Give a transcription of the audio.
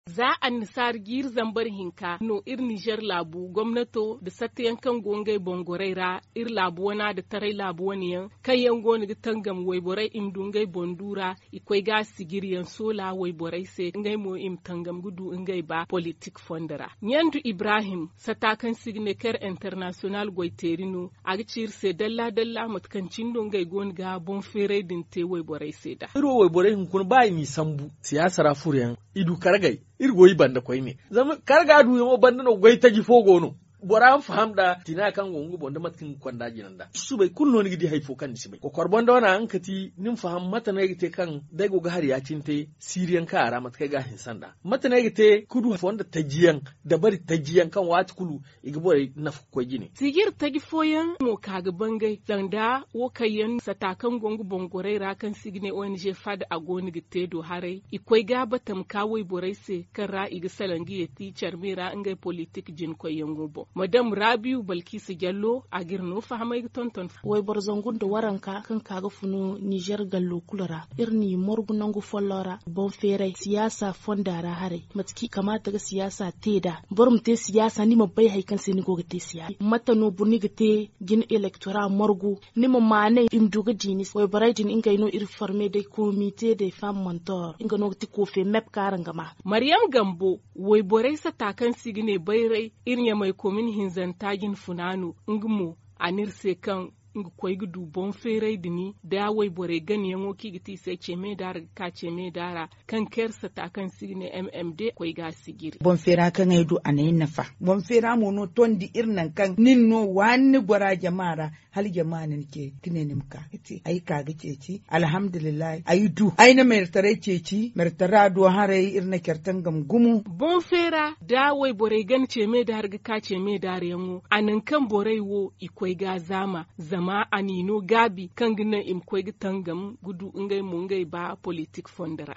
za a nisar gir zambar hinka no ir Niger labu gwamnato da satayan kan gongai bongoraira ir labu wana da tarai labu wani yan kan yan goni ga tangam waiborai imdungai bondura ikwai ga sigiriyan sola waiborai se ngai mo im tangam gudu ngai ba politik fondara nyandu Ibrahim satakan signaker international goiterino agcir se dalla matkancin don ngai gon ga bon fere din te waiborai se da iro waiborai kun bai mi sambu siyasara furyan idu kargai irgoyi banda koy ne zama karga du yo banda no goy taji fogo no bora fahamda tina kan gongu bonda matkin kwanda jinanda su bai kunno ni gidi haifo kan si bai ko korbonda wana an kati nin faham mata na yite kan dai go har ya cinte siriyan ka ara mat kai ga hinsanda mata na yite kudu fonda tajiyan da bari tajiyan kan wat kulu igbo na ko gine sigir tagi foyan mo kaga bangai zanda wo kayan satakan gongu bongore ra kan signe ONG fad agoni gite do hare ikoi ga batam kawai borai se kan ra igi salangi yeti charmira ngai politik jin koyen gobo madam Rabiu Balkisu Jallo a girno fahamai tonton wai barzangun da waranka kan kaga funo Niger gallo kulara irni morgu nangu follora bon fere siyasa fondara hare matki kamata ga siyasa teda borum te siyasa ni mabai haikan sai ni go te siyasa mata no burni ga te gin electoral morgu ni ma mane imduga jinis wai baraidin inga ino ir forme de comité de femmes mentor inga no ti ko fe mep karanga ma Maryam Gambo wai borai sa takan sigine bayrai irnya mai min hinzantagin funanu ngmu anirse kan koy gudu bon fere dini da wai bore gani yango kigiti sai ceme dar ka ceme dara kan kersa ta kan signe MMD koy ga sigiri bon fera kan aidu anayin nafa bon fera mono tondi irnan kan ninno wani gora jama'ara hal jama'an ke tinenim ka ite ai ka ga ceci alhamdulillah aidu aina mertare ceci mertara do hare irna kertan gam gumu bon fera da wai bore gani ceme dar ka ceme dar yango anan kan bore wo ikoy ga zama ma anino gabi kan gina im kwegi tangam gudu ngai mu ngai ba politik fondara